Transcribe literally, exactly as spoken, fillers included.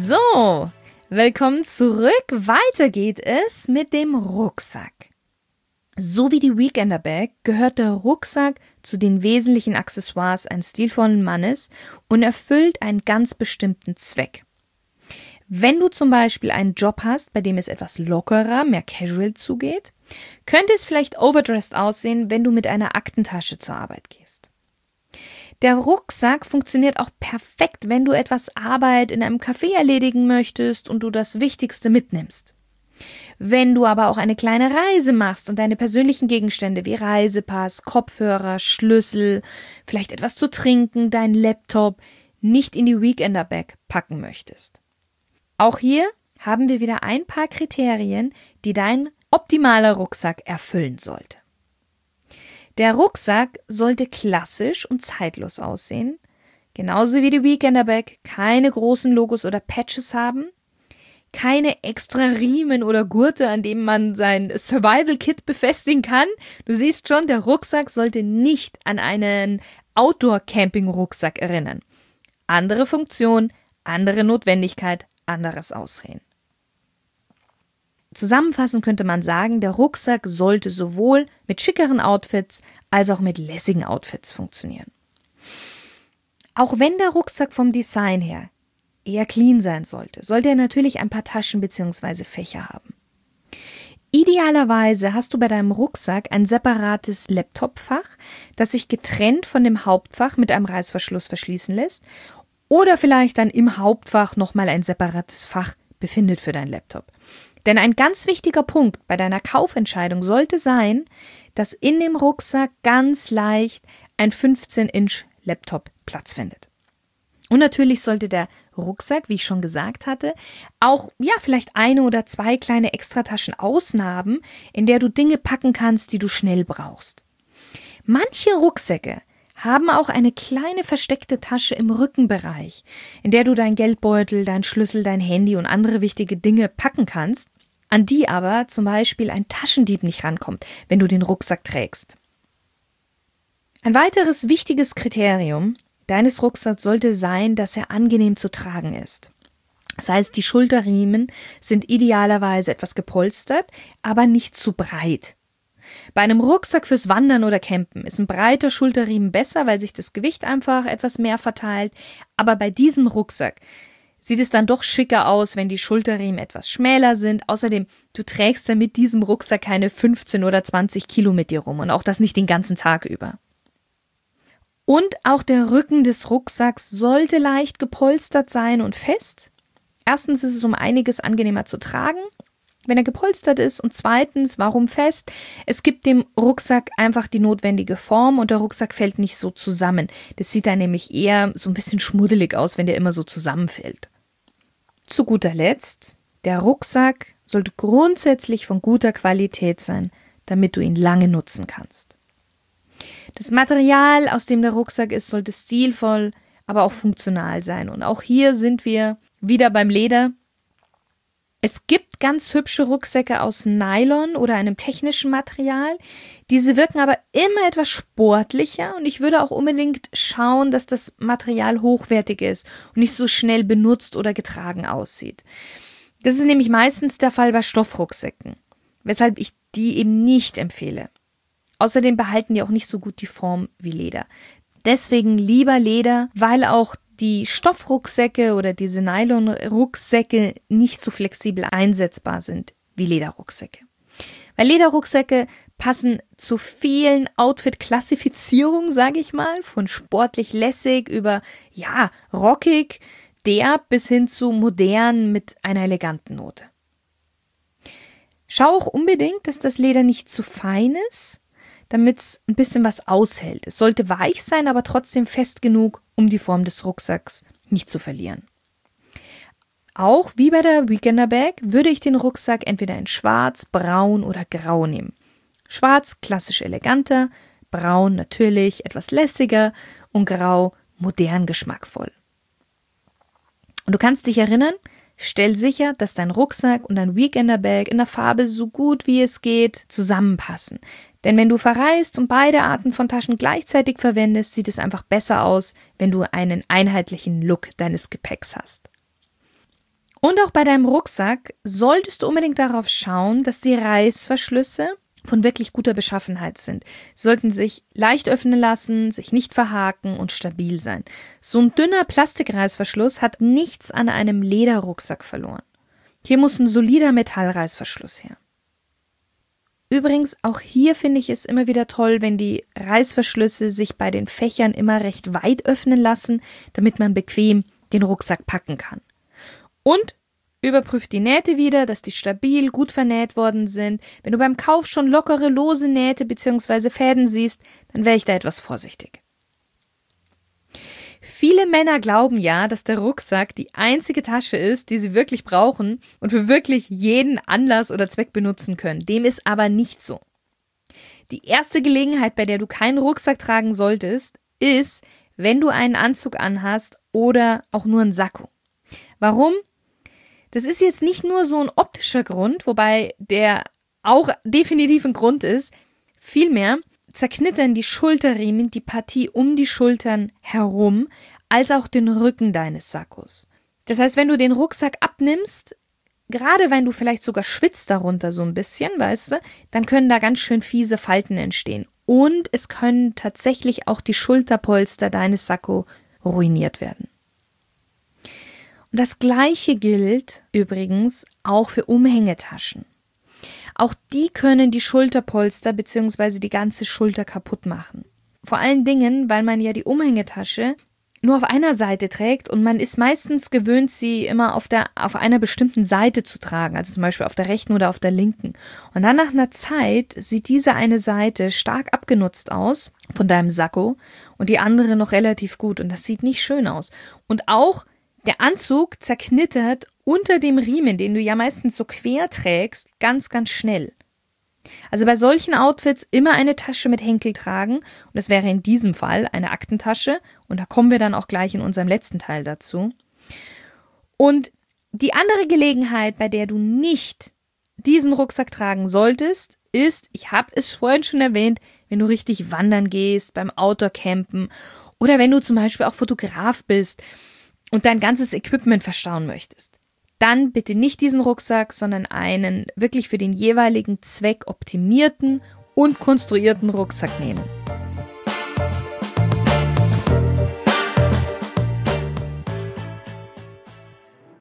So, willkommen zurück. Weiter geht es mit dem Rucksack. So wie die Weekender Bag gehört der Rucksack zu den wesentlichen Accessoires eines stilvollen Mannes und erfüllt einen ganz bestimmten Zweck. Wenn du zum Beispiel einen Job hast, bei dem es etwas lockerer, mehr casual zugeht, könnte es vielleicht overdressed aussehen, wenn du mit einer Aktentasche zur Arbeit gehst. Der Rucksack funktioniert auch perfekt, wenn du etwas Arbeit in einem Café erledigen möchtest und du das Wichtigste mitnimmst. Wenn du aber auch eine kleine Reise machst und deine persönlichen Gegenstände wie Reisepass, Kopfhörer, Schlüssel, vielleicht etwas zu trinken, dein Laptop nicht in die Weekender Bag packen möchtest. Auch hier haben wir wieder ein paar Kriterien, die dein optimaler Rucksack erfüllen sollte. Der Rucksack sollte klassisch und zeitlos aussehen, genauso wie die Weekender Bag keine großen Logos oder Patches haben, keine extra Riemen oder Gurte, an denen man sein Survival-Kit befestigen kann. Du siehst schon, der Rucksack sollte nicht an einen Outdoor-Camping-Rucksack erinnern. Andere Funktion, andere Notwendigkeit, anderes Aussehen. Zusammenfassend könnte man sagen, der Rucksack sollte sowohl mit schickeren Outfits als auch mit lässigen Outfits funktionieren. Auch wenn der Rucksack vom Design her eher clean sein sollte, sollte er natürlich ein paar Taschen bzw. Fächer haben. Idealerweise hast du bei deinem Rucksack ein separates Laptopfach, das sich getrennt von dem Hauptfach mit einem Reißverschluss verschließen lässt oder vielleicht dann im Hauptfach nochmal ein separates Fach befindet für deinen Laptop. Denn ein ganz wichtiger Punkt bei deiner Kaufentscheidung sollte sein, dass in dem Rucksack ganz leicht ein fünfzehn Inch Laptop Platz findet. Und natürlich sollte der Rucksack, wie ich schon gesagt hatte, auch ja vielleicht eine oder zwei kleine Extrataschen außen haben, in der du Dinge packen kannst, die du schnell brauchst. Manche Rucksäcke haben auch eine kleine versteckte Tasche im Rückenbereich, in der du dein Geldbeutel, dein Schlüssel, dein Handy und andere wichtige Dinge packen kannst, an die aber zum Beispiel ein Taschendieb nicht rankommt, wenn du den Rucksack trägst. Ein weiteres wichtiges Kriterium deines Rucksacks sollte sein, dass er angenehm zu tragen ist. Das heißt, die Schulterriemen sind idealerweise etwas gepolstert, aber nicht zu breit. Bei einem Rucksack fürs Wandern oder Campen ist ein breiter Schulterriemen besser, weil sich das Gewicht einfach etwas mehr verteilt. Aber bei diesem Rucksack sieht es dann doch schicker aus, wenn die Schulterriemen etwas schmäler sind. Außerdem, du trägst ja mit diesem Rucksack keine fünfzehn oder zwanzig Kilo mit dir rum und auch das nicht den ganzen Tag über. Und auch der Rücken des Rucksacks sollte leicht gepolstert sein und fest. Erstens ist es um einiges angenehmer zu tragen, wenn er gepolstert ist, und zweitens, warum fest? Es gibt dem Rucksack einfach die notwendige Form und der Rucksack fällt nicht so zusammen. Das sieht dann nämlich eher so ein bisschen schmuddelig aus, wenn der immer so zusammenfällt. Zu guter Letzt, der Rucksack sollte grundsätzlich von guter Qualität sein, damit du ihn lange nutzen kannst. Das Material, aus dem der Rucksack ist, sollte stilvoll, aber auch funktional sein. Und auch hier sind wir wieder beim Leder. Es gibt ganz hübsche Rucksäcke aus Nylon oder einem technischen Material. Diese wirken aber immer etwas sportlicher und ich würde auch unbedingt schauen, dass das Material hochwertig ist und nicht so schnell benutzt oder getragen aussieht. Das ist nämlich meistens der Fall bei Stoffrucksäcken, weshalb ich die eben nicht empfehle. Außerdem behalten die auch nicht so gut die Form wie Leder. Deswegen lieber Leder, weil auch die Stoffrucksäcke oder diese Nylon-Rucksäcke nicht so flexibel einsetzbar sind wie Lederrucksäcke. Weil Lederrucksäcke passen zu vielen Outfit-Klassifizierungen, sage ich mal, von sportlich lässig über, ja, rockig, derb bis hin zu modern mit einer eleganten Note. Schau auch unbedingt, dass das Leder nicht zu fein ist, damit es ein bisschen was aushält. Es sollte weich sein, aber trotzdem fest genug, um die Form des Rucksacks nicht zu verlieren. Auch wie bei der Weekender Bag würde ich den Rucksack entweder in schwarz, braun oder grau nehmen. Schwarz klassisch eleganter, braun natürlich etwas lässiger und grau modern geschmackvoll. Und du kannst dich erinnern, stell sicher, dass dein Rucksack und dein Weekender Bag in der Farbe so gut wie es geht zusammenpassen. Denn wenn du verreist und beide Arten von Taschen gleichzeitig verwendest, sieht es einfach besser aus, wenn du einen einheitlichen Look deines Gepäcks hast. Und auch bei deinem Rucksack solltest du unbedingt darauf schauen, dass die Reißverschlüsse von wirklich guter Beschaffenheit sind. Sie sollten sich leicht öffnen lassen, sich nicht verhaken und stabil sein. So ein dünner Plastikreißverschluss hat nichts an einem Lederrucksack verloren. Hier muss ein solider Metallreißverschluss her. Übrigens, auch hier finde ich es immer wieder toll, wenn die Reißverschlüsse sich bei den Fächern immer recht weit öffnen lassen, damit man bequem den Rucksack packen kann. Und überprüf die Nähte wieder, dass die stabil, gut vernäht worden sind. Wenn du beim Kauf schon lockere, lose Nähte bzw. Fäden siehst, dann wäre ich da etwas vorsichtig. Viele Männer glauben ja, dass der Rucksack die einzige Tasche ist, die sie wirklich brauchen und für wirklich jeden Anlass oder Zweck benutzen können. Dem ist aber nicht so. Die erste Gelegenheit, bei der du keinen Rucksack tragen solltest, ist, wenn du einen Anzug anhast oder auch nur einen Sakko. Warum? Das ist jetzt nicht nur so ein optischer Grund, wobei der auch definitiv ein Grund ist. Vielmehr zerknittern die Schulterriemen die Partie um die Schultern herum, als auch den Rücken deines Sakkos. Das heißt, wenn du den Rucksack abnimmst, gerade wenn du vielleicht sogar schwitzt darunter so ein bisschen, weißt du, dann können da ganz schön fiese Falten entstehen. Und es können tatsächlich auch die Schulterpolster deines Sakko ruiniert werden. Und das Gleiche gilt übrigens auch für Umhängetaschen. Auch die können die Schulterpolster bzw. die ganze Schulter kaputt machen. Vor allen Dingen, weil man ja die Umhängetasche nur auf einer Seite trägt und man ist meistens gewöhnt, sie immer auf, der, auf einer bestimmten Seite zu tragen, also zum Beispiel auf der rechten oder auf der linken. Und dann nach einer Zeit sieht diese eine Seite stark abgenutzt aus von deinem Sakko und die andere noch relativ gut und das sieht nicht schön aus. Und auch der Anzug zerknittert unter dem Riemen, den du ja meistens so quer trägst, ganz, ganz schnell. Also bei solchen Outfits immer eine Tasche mit Henkel tragen und das wäre in diesem Fall eine Aktentasche und da kommen wir dann auch gleich in unserem letzten Teil dazu. Und die andere Gelegenheit, bei der du nicht diesen Rucksack tragen solltest, ist, ich habe es vorhin schon erwähnt, wenn du richtig wandern gehst, beim Outdoor-Campen oder wenn du zum Beispiel auch Fotograf bist und dein ganzes Equipment verstauen möchtest. Dann bitte nicht diesen Rucksack, sondern einen wirklich für den jeweiligen Zweck optimierten und konstruierten Rucksack nehmen.